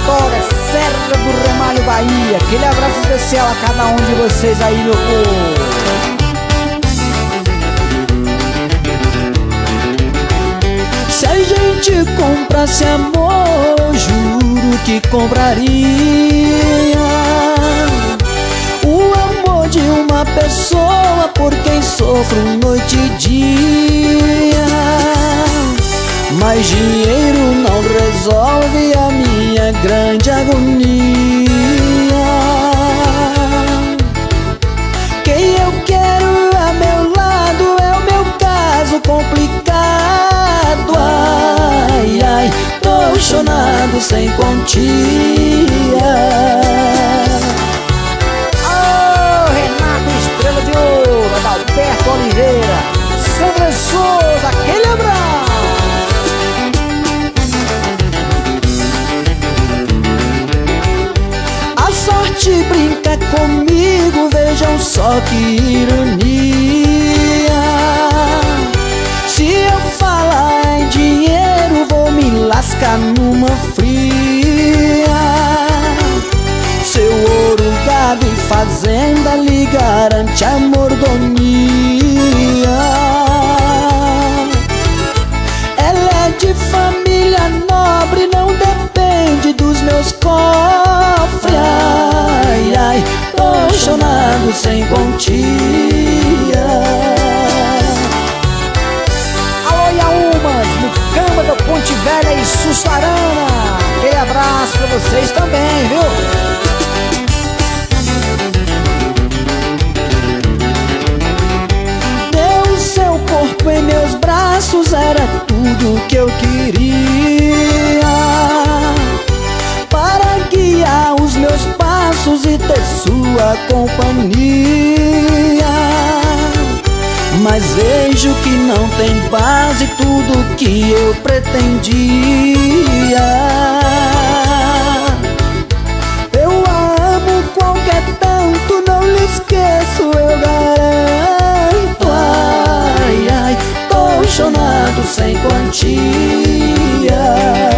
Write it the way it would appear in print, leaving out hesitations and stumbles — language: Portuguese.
Vitória, Serra do Ramalho, Bahia. Aquele abraço especial a cada um de vocês aí, meu povo. Se a gente comprasse amor, juro que compraria o amor de uma pessoa por quem sofro noite e dia. Mas dinheiro não resolve a minha grande agonia. Quem eu quero a meu lado é o meu caso complicado. Ai, ai, tô chorando sem quantia. Ô, Renato Estrela de Ouro, Adalberto Oliveira, Sandra Souza, aquele abraço. A sorte brinca comigo, vejam só que ironia. Se eu falar em dinheiro, vou me lascar numa fria. Seu ouro, gado e fazenda lhe garante a mordomia. Ela é de família nobre, não depende dos meus cofres. Ai, ai, tô chorando sem quantia. Alô, Yaumas, Mucama do Ponte Velha e Sussuarana. Aquele abraço pra vocês também, viu? Deu seu corpo em meus braços, era tudo que eu queria, para guiar os meus passos e ter sua companhia. Mas vejo que não tem base tudo que eu pretendia. Eu amo qualquer tanto, não lhe esqueço, eu garanto. Ai, ai, tô chorando sem quantia.